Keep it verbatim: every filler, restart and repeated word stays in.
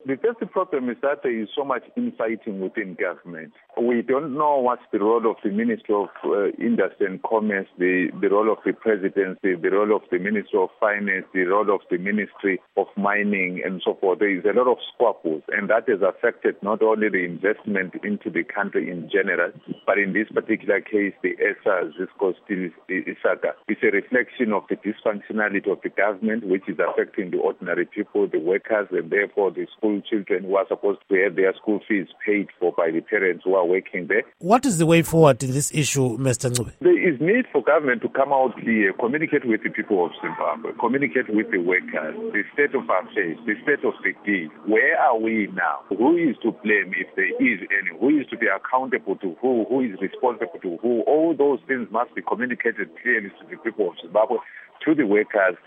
The first problem is that there is so much infighting within government. We don't know what's the role of the Minister of uh, Industry and Commerce, the, the role of the Presidency, the role of the Minister of Finance, the role of the Ministry of Mining, and so forth. There is a lot of squabbles, and that has affected not only the investment into the country in general, but in this particular case, the E S A Zisco Steel saga. It's a reflection of the dysfunctionality of the government, which is affecting the ordinary people, the workers, and therefore the school children who are supposed to have their school fees paid for by the parents who are working there. What is the way forward in this issue, Mister Ncube? There is need for government to come out here, communicate with the people of Zimbabwe, communicate with the workers, the state of affairs, the state of the deal. Where are we now? Who is to blame if there is any? Who is to be accountable to who? Who is responsible to who? All those things must be communicated clearly to the people of Zimbabwe, to the workers,